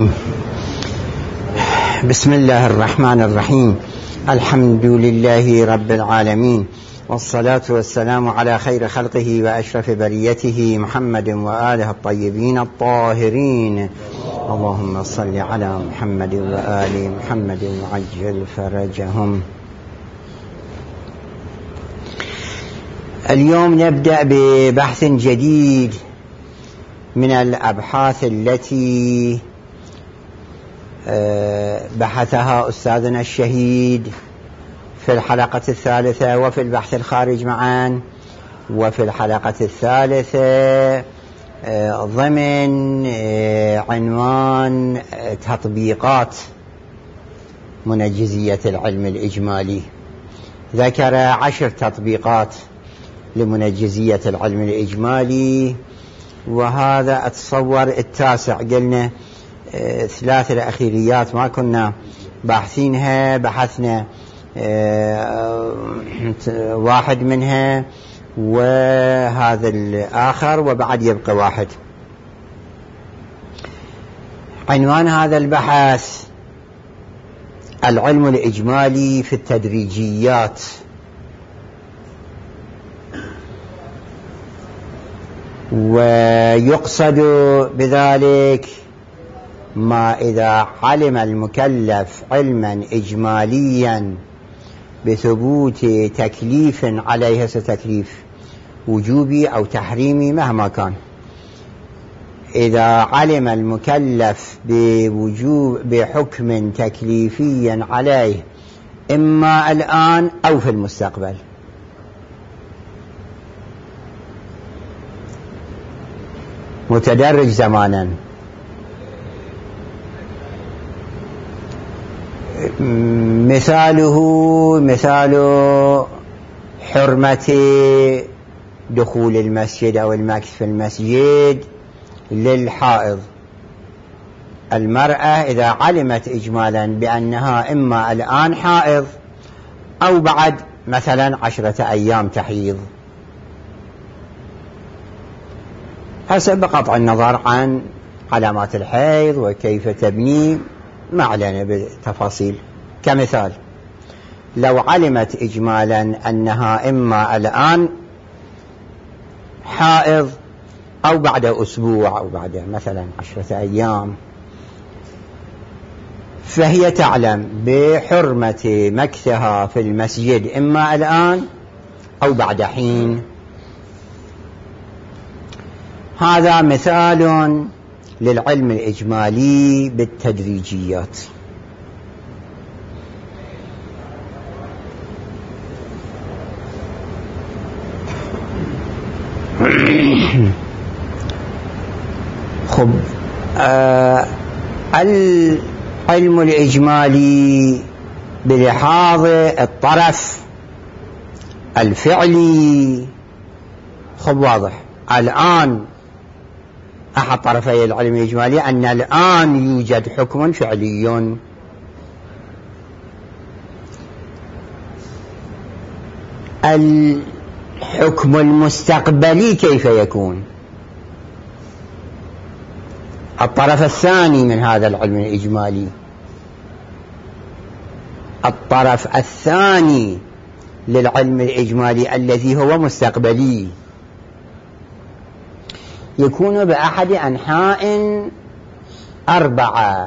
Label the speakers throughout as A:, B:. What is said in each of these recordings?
A: بسم الله الرحمن الرحيم. الحمد لله رب العالمين، والصلاة والسلام على خير خلقه وأشرف بريته محمد وآله الطيبين الطاهرين. اللهم صل على محمد وآل محمد وعجل فرجهم. اليوم نبدأ ببحث جديد من الأبحاث التي بحثها أستاذنا الشهيد في الحلقة الثالثة وفي البحث الخارج معا، وفي الحلقة الثالثة ضمن عنوان تطبيقات منجزية العلم الإجمالي. ذكر 10 تطبيقات لمنجزية العلم الإجمالي، وهذا أتصور التاسع. قلنا 3 الأخيريات ما كنا باحثينها، بحثنا 1 منها وهذا الآخر، وبعد يبقى 1. عنوان هذا البحث العلم الإجمالي في التدريجيات. ويقصد بذلك ما إذا علم المكلف علما إجماليا بثبوت تكليف عليه، تكليف وجوبي أو تحريمي مهما كان، إذا علم المكلف بحكم تكليفي عليه إما الآن أو في المستقبل، متدرج زمانا. مثال حرمة دخول المسجد أو المكث في المسجد للحائض. المرأة إذا علمت إجمالا بأنها إما الآن حائض أو بعد مثلا 10 أيام تحيض، حسب قطع النظر عن علامات الحيض وكيف تبني، ما علينا بالتفاصيل. كمثال، لو علمت إجمالا أنها إما الآن حائض أو بعد أسبوع أو بعد مثلا 10 أيام، فهي تعلم بحرمة مكثها في المسجد إما الآن أو بعد حين. هذا مثال للعلم الإجمالي بالتدريجيات. خب، العلم الإجمالي بلحاظ الطرف الفعلي. خب، واضح الآن أحد طرفي العلم الإجمالي أن الآن يوجد حكم فعلي. الحكم المستقبلي كيف يكون؟ الطرف الثاني من هذا العلم الإجمالي، الطرف الثاني للعلم الإجمالي الذي هو مستقبلي، يكون بأحد أنحاء 4.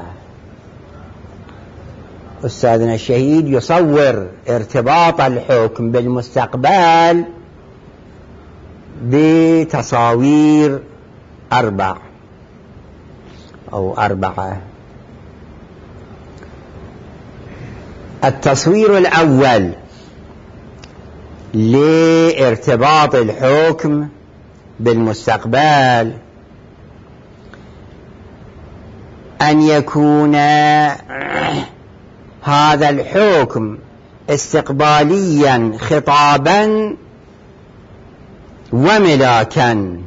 A: أستاذنا الشهيد يصور ارتباط الحكم بالمستقبل بتصاوير 4 أو 4. التصوير الأول لارتباط الحكم بالمستقبل أن يكون هذا الحكم استقباليا خطابا وملاكا.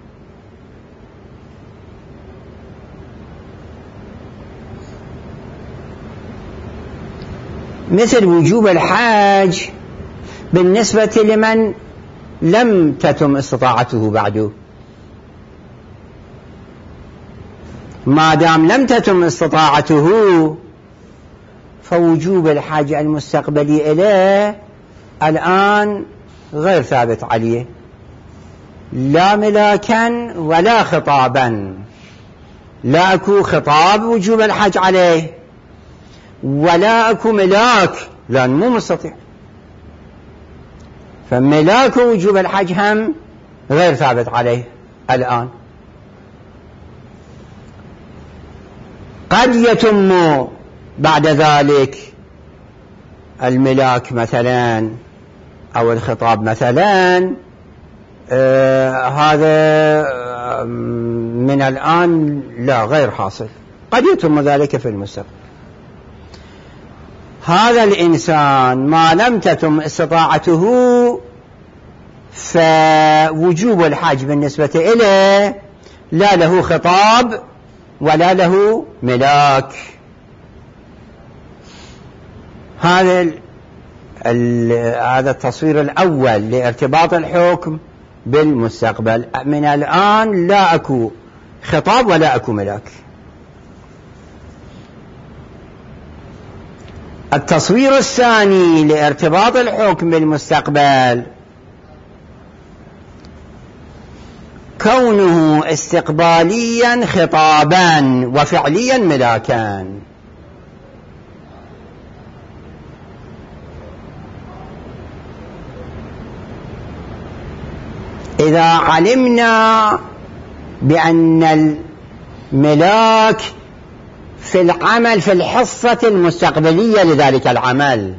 A: مثل وجوب الحج بالنسبة لمن لم تتم استطاعته بعد، ما دام لم تتم استطاعته فوجوب الحج المستقبلي إليه الآن غير ثابت عليه، لا ملاكا ولا خطابا. لا أكو خطاب وجوب الحج عليه، ولا أكو ملاك لأن مو مستطيع، فملاك وجوب الحج هم غير ثابت عليه الآن. قد يتم بعد ذلك الملاك مثلا أو الخطاب مثلا، هذا من الآن لا غير حاصل، قد يتم ذلك في المستقبل. هذا الإنسان ما لم تتم استطاعته فوجوب الحج بالنسبة إليه لا له خطاب ولا له ملاك. هذا التصوير الأول لارتباط الحكم بالمستقبل. من الآن لا أكو خطاب ولا أكو ملاك. التصوير الثاني لارتباط الحكم بالمستقبل كونه استقباليا خطابا وفعليا ملاكا. إذا علمنا بأن الملاك في العمل في الحصة المستقبلية لذلك العمل،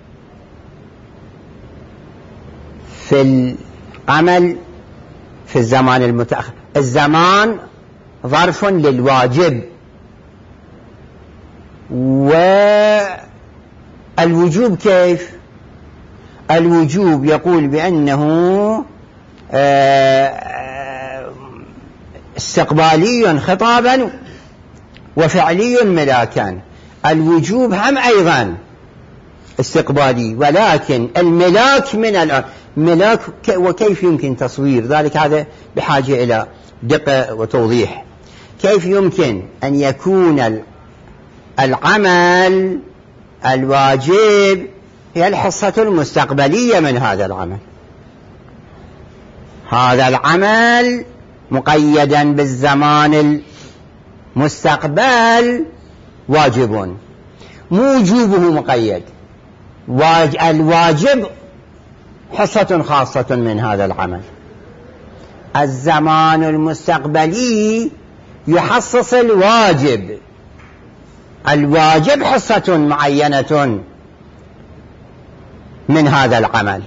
A: في العمل في الزمان المتأخر، الزمان ظرف للواجب، والوجوب كيف؟ الوجوب يقول بأنه استقبالي خطابا وفعلي ملاكا. الوجوب هم أيضا استقبالي، ولكن الملاك من الآن ملاك. وكيف يمكن تصوير ذلك؟ هذا بحاجة إلى دقة وتوضيح. كيف يمكن أن يكون العمل الواجب هي الحصة المستقبلية من هذا العمل؟ هذا العمل مقيدا بالزمان المستقبل واجب، مو وجوبه مقيد. الواجب حصة خاصة من هذا العمل. الزمان المستقبلي يحصص الواجب، الواجب حصة معينة من هذا العمل.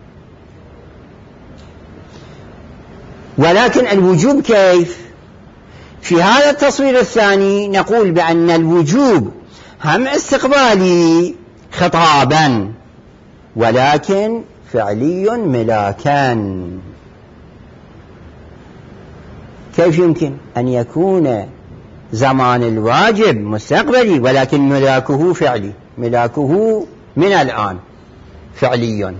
A: ولكن الوجوب كيف؟ في هذا التصوير الثاني نقول بأن الوجوب هم استقبالي خطابا ولكن فعلي ملاكا. كيف يمكن أن يكون زمان الواجب مستقبلي ولكن ملاكه فعلي؟ ملاكه من الآن فعلي.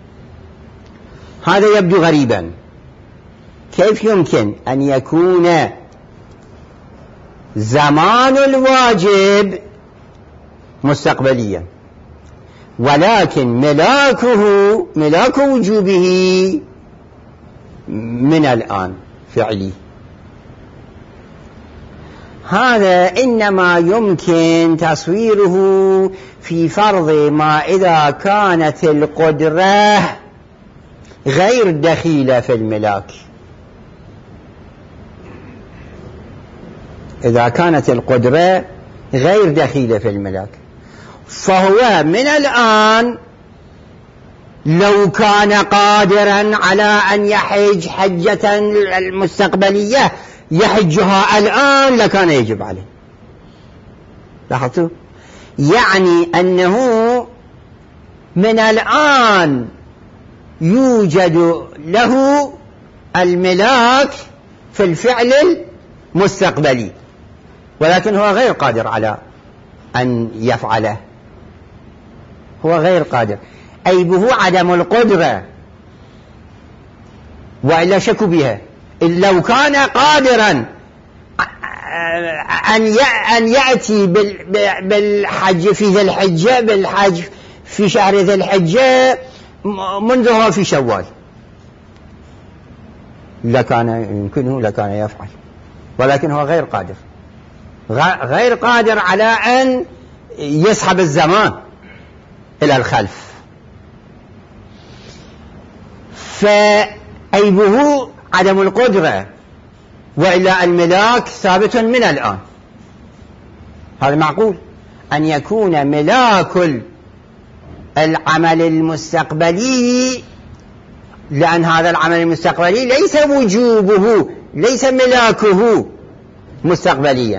A: هذا يبدو غريبا. كيف يمكن أن يكون زمان الواجب مستقبليا ولكن ملاك وجوبه من الآن فعلي؟ هذا إنما يمكن تصويره في فرض ما إذا كانت القدرة غير دخيلة في الملاك. إذا كانت القدرة غير دخيلة في الملاك فهو من الآن لو كان قادرا على أن يحج حجة المستقبلية يحجها الآن لكان يجب عليه. لاحظتوا؟ يعني أنه من الآن يوجد له الملاك في الفعل المستقبلي ولكن هو غير قادر على أن يفعله. هو غير قادر، عيبه عدم القدرة وإلا شك بها. لو كان قادرا أن يأتي بالحج في ذي الحجة، بالحج في شهر ذي الحجة منذ هو في شوال، لكان يمكنه، لكان يفعل، ولكن هو غير قادر على أن يسحب الزمان إلى الخلف. فأيبه عدم القدرة، وإلا الملاك ثابت من الآن. هذا معقول أن يكون ملاك العمل المستقبلي، لأن هذا العمل المستقبلي ليس وجوبه، ليس ملاكه مستقبليا،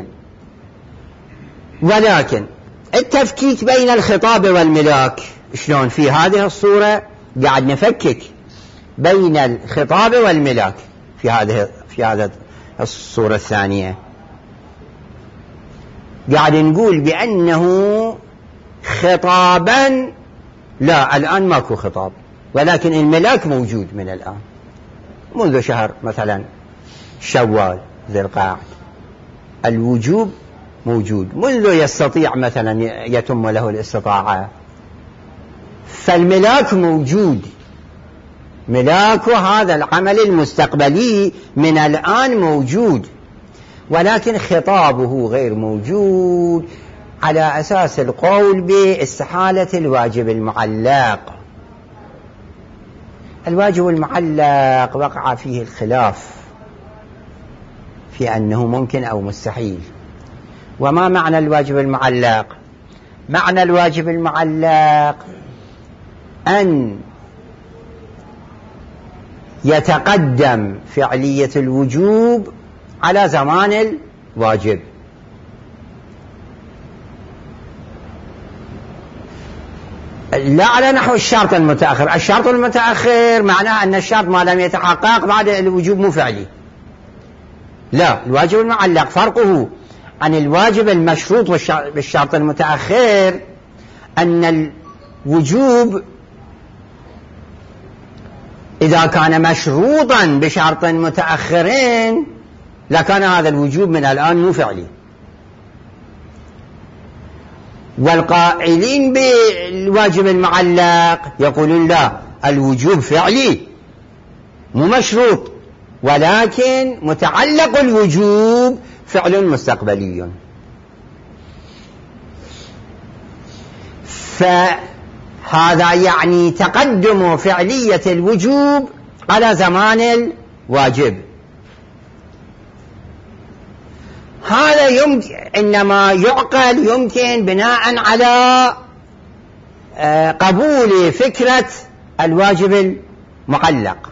A: ولكن التفكيك بين الخطاب والملاك شلون؟ في هذه الصورة قاعد نفكك بين الخطاب والملاك في هذه الصورة الثانية. قاعد نقول بأنه خطابا لا، الآن ماكو خطاب، ولكن الملاك موجود من الآن منذ شهر مثلا شوال ذي القعد، الوجوب موجود منذ يستطيع مثلا يتم له الاستطاعة، فالملاك موجود، ملاك هذا العمل المستقبلي من الآن موجود، ولكن خطابه غير موجود، على أساس القول باستحالة الواجب المعلق. الواجب المعلق وقع فيه الخلاف في أنه ممكن أو مستحيل. وما معنى الواجب المعلق؟ معنى الواجب المعلق أن يتقدم فعلية الوجوب على زمان الواجب. لا على نحو الشرط المتأخر. الشرط المتأخر معناه أن الشرط ما لم يتحقق بعد الوجوب مو فعلي. لا، الواجب المعلق فرقه عن الواجب المشروط بالشرط المتأخر أن الوجوب إذا كان مشروطا بشرط متأخرين لكان هذا الوجوب من الآن مو فعلي. والقائلين بالواجب المعلق يقولون لا، الوجوب فعلي مو مشروط، ولكن متعلق الوجوب فعل مستقبلي. فهذا يعني تقدم فعلية الوجوب على زمان الواجب. هذا يمكن، إنما يعقل يمكن بناء على قبول فكرة الواجب المعلق،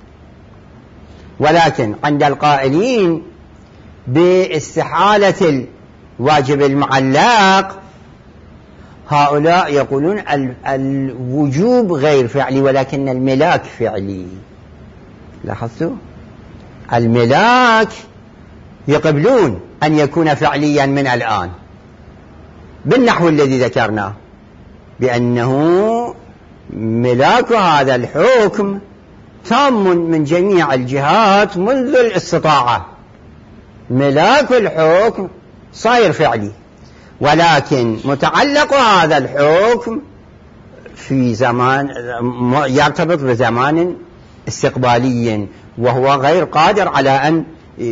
A: ولكن عند القائلين باستحالة الواجب المعلق هؤلاء يقولون الوجوب غير فعلي ولكن الملاك فعلي. لاحظتوا؟ الملاك يقبلون أن يكون فعليا من الآن بالنحو الذي ذكرناه، بأنه ملاك هذا الحكم تام من جميع الجهات منذ الاستطاعة، ملاك الحكم صاير فعلي، ولكن متعلق هذا الحكم في زمان يرتبط بزمان استقبالي، وهو غير قادر على أن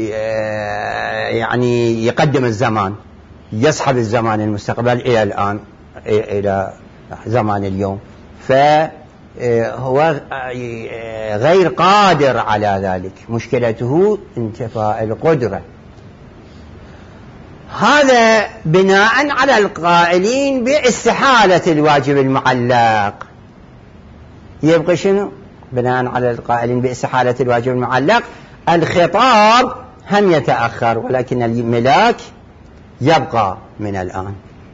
A: يعني يقدم الزمان، يسحب الزمان المستقبل إلى الآن إلى زمان اليوم، فهو غير قادر على ذلك، مشكلته انتفاء القدرة. هذا بناء على القائلين باستحالة الواجب المعلق. يبقى شنو؟ بناء على القائلين باستحالة الواجب المعلق الخطاب هم يتأخر، ولكن الملاك يبقى من الآن،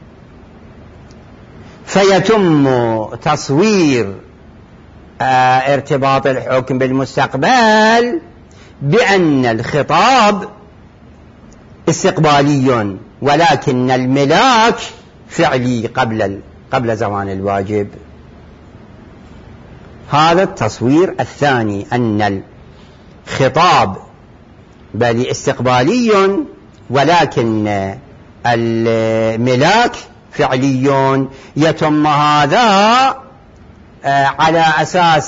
A: فيتم تصوير ارتباط الحكم بالمستقبل بأن الخطاب استقبالي ولكن الملاك فعلي قبل زمان الواجب. هذا التصوير الثاني، أن الخطاب بل استقبالي ولكن الملاك فعلي يتم هذا على أساس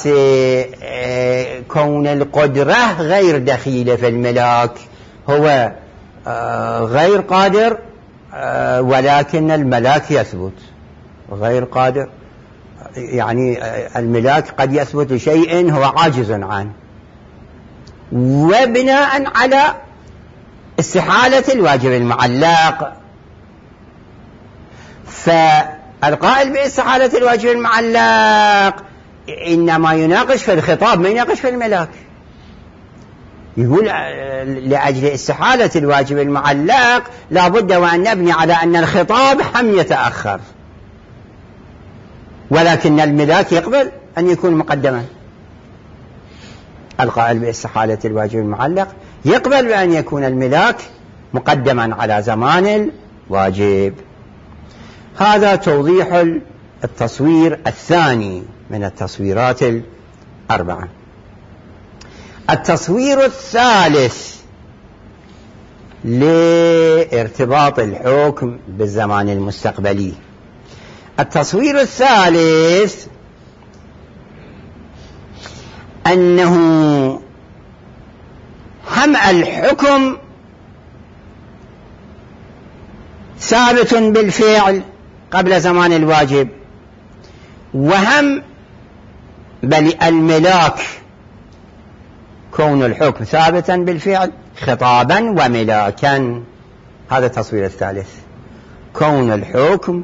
A: كون القدرة غير دخيلة في الملاك، هو غير قادر ولكن الملاك يثبت غير قادر، يعني الملاك قد يثبت لشيء هو عاجز عنه، وبناء على استحالة الواجب المعلق. فالقائل باستحالة الواجب المعلق إنما يناقش في الخطاب، ما يناقش في الملاك. يقول لأجل استحالة الواجب المعلق لا بد وأن نبني على أن الخطاب هم يتأخر، ولكن الملاك يقبل أن يكون مقدما. القائل باستحالة الواجب المعلق يقبل بأن يكون الملاك مقدما على زمان الواجب. هذا توضيح التصوير الثاني من التصويرات الأربعة. التصوير الثالث لارتباط الحكم بالزمان المستقبلي. التصوير الثالث أنه هم الحكم ثابت بالفعل قبل زمان الواجب، وهم بل الملاك كون الحكم ثابتا بالفعل خطابا وملاكا. هذا التصوير الثالث، كون الحكم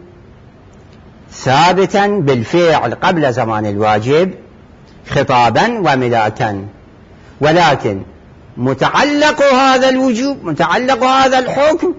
A: ثابتا بالفعل قبل زمان الواجب خطابا وملاكا، ولكن متعلق هذا الوجوب، متعلق هذا الحكم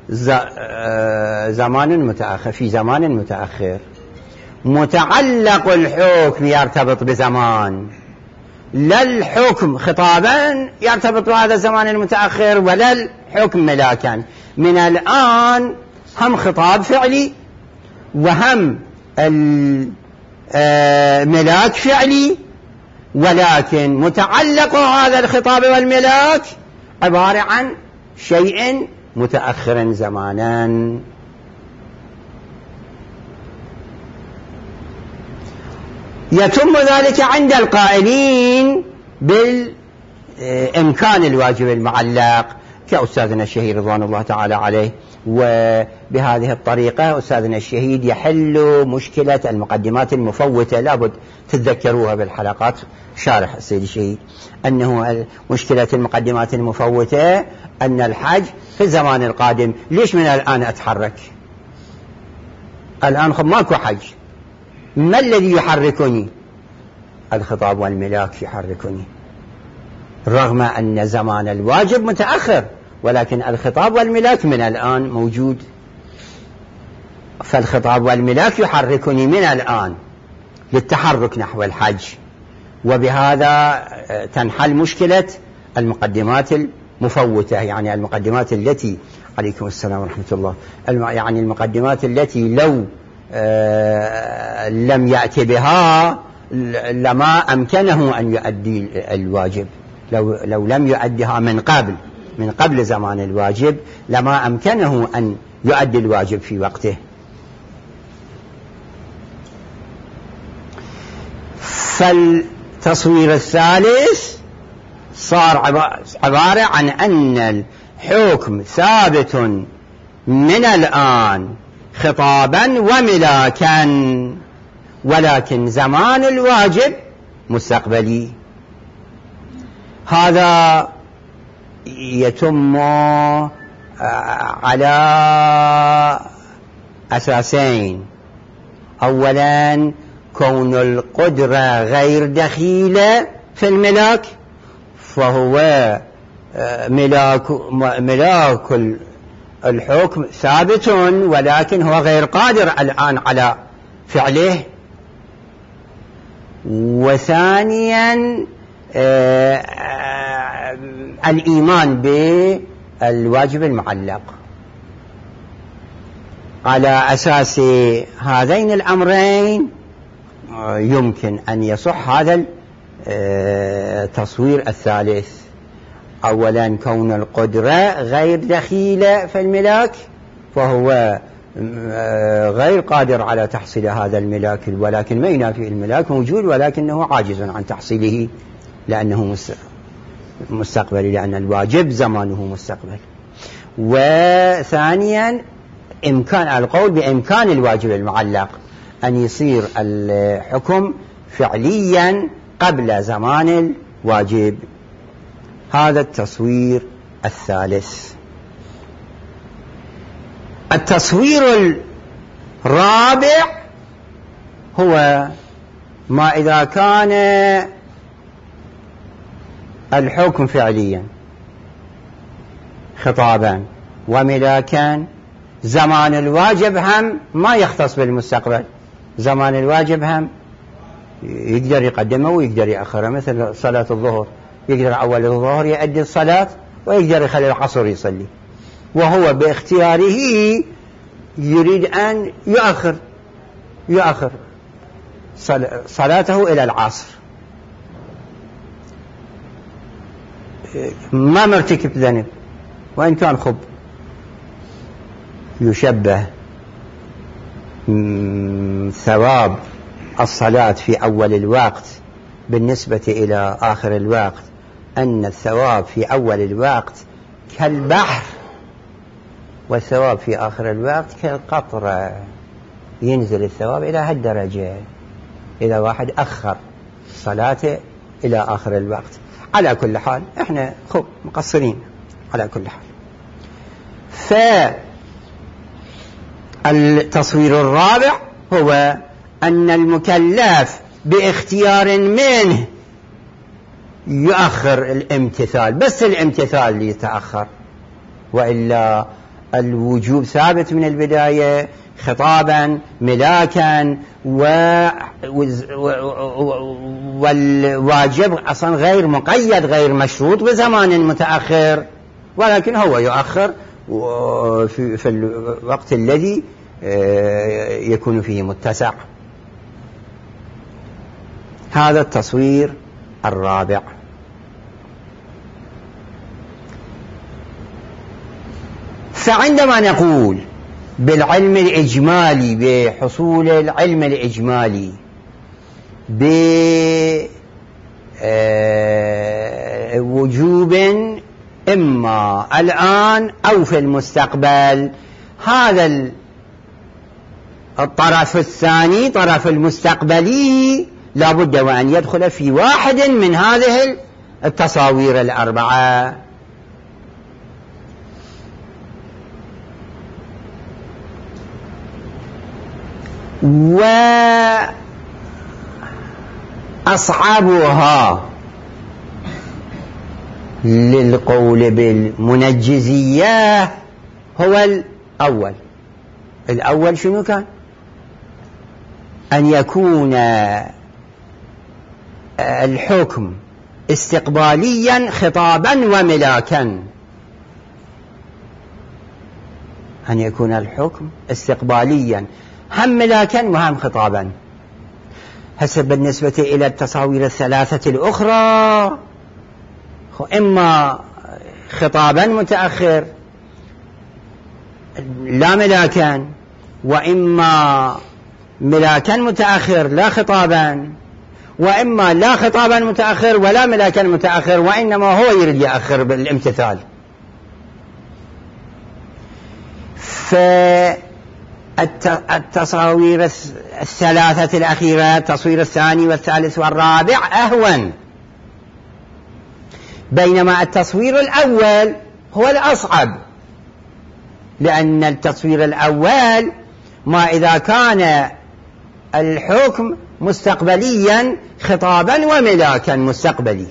A: زمان متأخر، في زمان متأخر. متعلق الحكم يرتبط بزمان، لا الحكم خطابا يرتبط بهذا الزمان المتأخر ولا الحكم ملاكا. من الآن هم خطاب فعلي وهم الملاك فعلي، ولكن متعلق هذا الخطاب والملاك عبارة عن شيء متأخر زمانا. يتم ذلك عند القائلين بالإمكان الواجب المعلق كأستاذنا الشهيد رضوان الله تعالى عليه. وبهذه الطريقة أستاذنا الشهيد يحل مشكلة المقدمات المفوتة. لابد تتذكروها بالحلقات شارح السيد الشهيد، أنه مشكلة المقدمات المفوتة أن الحج في الزمان القادم. ليش من الآن أتحرك؟ الآن ماكو حج، ما الذي يحركني؟ الخطاب والملاك يحركني، رغم أن زمان الواجب متأخر، ولكن الخطاب والملاك من الآن موجود. فالخطاب والملاك يحركني من الآن للتحرك نحو الحج، وبهذا تنحل مشكلة المقدمات المفوتة، يعني المقدمات التي عليكم السلام ورحمة الله، يعني المقدمات التي لو لم يأتي بها لما أمكنه أن يؤدي الواجب، لو لم يؤديها من قبل زمان الواجب لما أمكنه أن يؤدي الواجب في وقته. فالتصوير الثالث صار عبارة عن أن الحكم ثابت من الآن خطابا وملاكا، ولكن زمان الواجب مستقبلي. هذا يتم على أساسين. أولا كون القدرة غير دخيلة في الملاك، فهو ملاك الحكم ثابت ولكن هو غير قادر الآن على فعله. وثانيا الإيمان بالواجب المعلق. على أساس هذين الأمرين يمكن أن يصح هذا التصوير الثالث، أولا كون القدرة غير دخيلة في الملاك، فهو غير قادر على تحصيل هذا الملاك، ولكن ما ينافي الملاك موجود ولكنه عاجز عن تحصيله لأنه مستقبلي، لأن الواجب زمانه مستقبل. وثانيا إمكان القول بإمكان الواجب المعلق أن يصير الحكم فعليا قبل زمان الواجب. هذا التصوير الثالث. التصوير الرابع هو ما إذا كان الحكم فعليا خطابا وملاكا، زمان الواجب هم ما يختص بالمستقبل، زمان الواجب هم يقدر يقدمه ويقدر يأخره، مثل صلاة الظهر يقدر أول الظهر يؤدي الصلاة ويقدر يخلي العصر يصلي، وهو باختياره يريد أن يؤخر صلاته إلى العصر، ما مرتكب ذنب وإن كان خب. يشبه ثواب الصلاة في أول الوقت بالنسبة إلى آخر الوقت، أن الثواب في أول الوقت كالبحر والثواب في آخر الوقت كالقطرة، ينزل الثواب إلى هالدرجة إذا واحد أخر صلاته إلى آخر الوقت. على كل حال إحنا مقصرين على كل حال. فالتصوير الرابع هو أن المكلف باختيار منه يؤخر الامتثال، بس الامتثال يتأخر، وإلا الوجوب ثابت من البداية خطابا ملاكا، والواجب أصلا غير مقيد غير مشروط بزمان متأخر، ولكن هو يؤخر في الوقت الذي يكون فيه متسع. هذا التصوير الرابع. فعندما نقول بالعلم الإجمالي، بحصول العلم الإجمالي بوجوب إما الآن أو في المستقبل، هذا الطرف الثاني طرف المستقبلي لابد وأن يدخل في واحد من هذه التصاوير الأربعة. وأصعبها للقول بالمنجزية هو الأول شنو كان؟ أن يكون الحكم استقباليا خطابا وملاكا، أن يكون الحكم استقباليا هم ملاكا وهم خطابا. هسه بالنسبة إلى التصاوير الثلاثة الأخرى، إما خطابا متأخر لا ملاكا، وإما ملاكا متأخر لا خطابا، وإما لا خطابا متأخر ولا ملاكا متأخر، وإنما هو يريد يأخر بالامتثال. فالتصاوير الثلاثة الأخيرة، التصوير الثاني والثالث والرابع أهون، بينما التصوير الأول هو الأصعب، لأن التصوير الأول ما إذا كان الحكم مستقبليا خطابا وملاكا مستقبلي.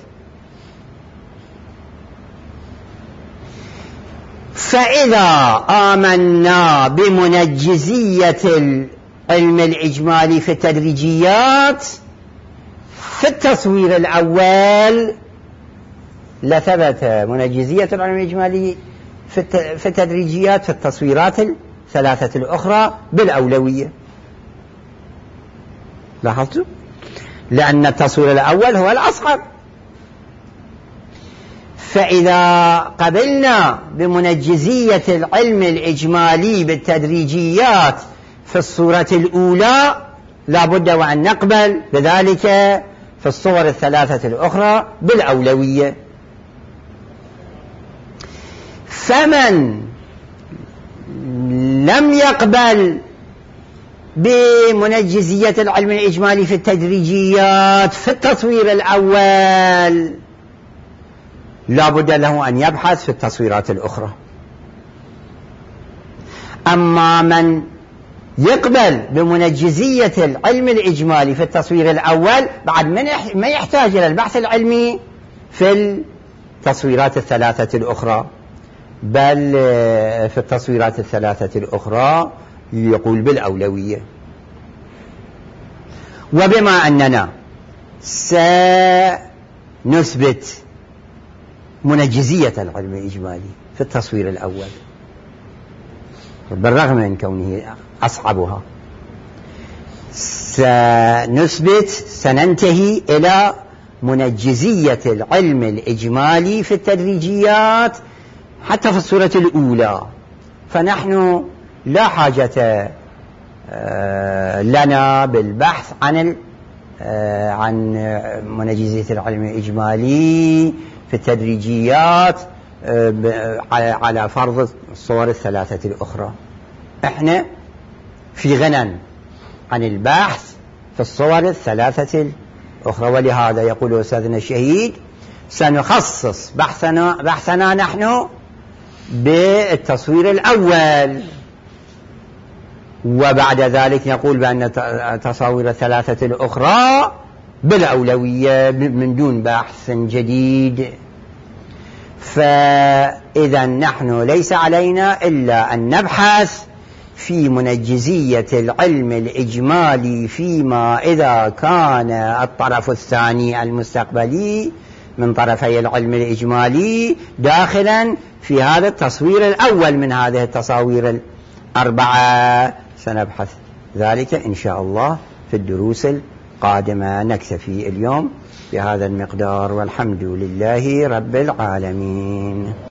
A: فإذا آمنا بمنجزية العلم الإجمالي في التدريجيات في التصوير الأول لثبت منجزية العلم الإجمالي في التدريجيات في التصويرات الثلاثة الأخرى بالأولوية. لاحظتوا؟ لأن التصوير الأول هو الأصعب. فإذا قبلنا بمنجزية العلم الإجمالي بالتدريجيات في الصورة الأولى لا بد وأن نقبل بذلك في الصور الثلاثة الأخرى بالأولوية. فمن لم يقبل بمنجزية العلم الإجمالي في التدريجيات في التصوير الأول لا بد له أن يبحث في التصويرات الأخرى. أما من يقبل بمنجزية العلم الإجمالي في التصوير الأول بعد ما يحتاج إلى البحث العلمي في التصويرات الثلاثة الأخرى، بل في التصويرات الثلاثة الأخرى يقول بالأولوية. وبما أننا سنثبت منجزية العلم الإجمالي في التصوير الأول بالرغم من كونه أصعبها، سننتهي إلى منجزية العلم الإجمالي في التدريجيات حتى في الصورة الأولى. فنحن لا حاجة لنا بالبحث عن منجزية العلم الإجمالي في التدريجيات على فرض الصور الثلاثة الأخرى. احنا في غنى عن البحث في الصور الثلاثة الأخرى، ولهذا يقول أستاذنا الشهيد سنخصص بحثنا نحن بالتصوير الأول، وبعد ذلك نقول بأن التصاوير الثلاثة الأخرى بالأولوية من دون بحث جديد. فإذا نحن ليس علينا إلا أن نبحث في منجزية العلم الإجمالي فيما إذا كان الطرف الثاني المستقبلي من طرفي العلم الإجمالي داخلا في هذا التصوير الأول من هذه التصاوير الأربعة. سنبحث ذلك إن شاء الله في الدروس القادمة. نكتفي اليوم بهذا المقدار، والحمد لله رب العالمين.